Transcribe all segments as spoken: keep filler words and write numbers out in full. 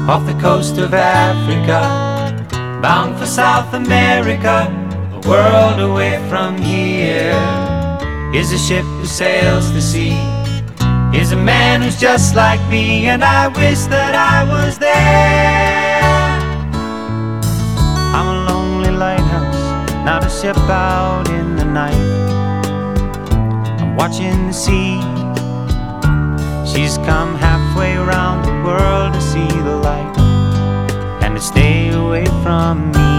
off the coast of Africa, bound for South America, a world away from here. Is a ship who sails the sea, is a man who's just like me, and I wish that I was there. I'm a lonely lighthouse, not a ship out in the night. I'm watching the sea, she's come halfway around the world to see the light and to stay away from me.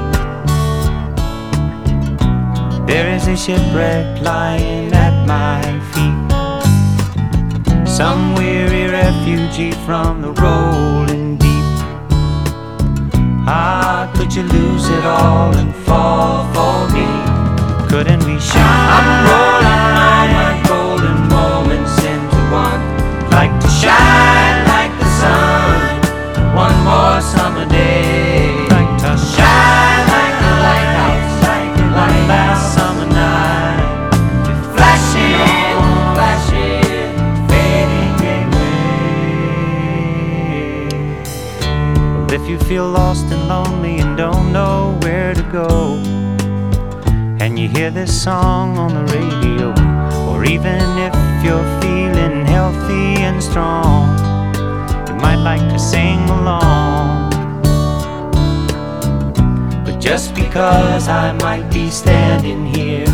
There is a shipwreck lying at my feet, some weary refugee from the rolling deep. Ah, could you lose it all and fall for me? Couldn't we shine? I'm rolling all my golden moments into one, like to shine like the sun one more summer day, like to shine like a lighthouse, like one last summer night, flashing, flashing, fading away. Well, if you feel lost and lonely and don't know where to go, and you hear this song on the radio, or even if you're feeling healthy and strong, you might like to sing along. But just because I might be standing here,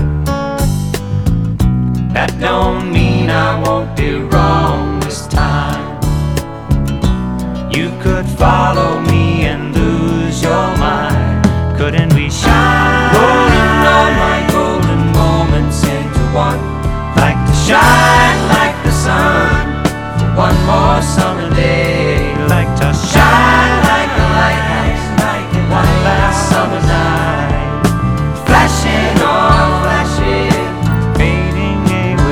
that don't mean I won't be wrong this time. You could follow me and lose your mind. Couldn't we shine? Rolling all my golden moments into one, like to shine like the sun for one more summer day, like to shine like a lighthouse, like one last summer night, flashing on, flashing, fading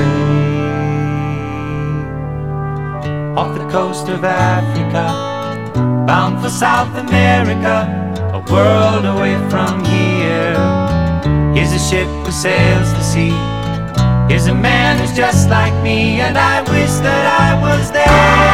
away. Off the coast of Africa, bound for South America, a world away from here. Here's a ship who sails the sea, is a man who's just like me, and I wish that I was there.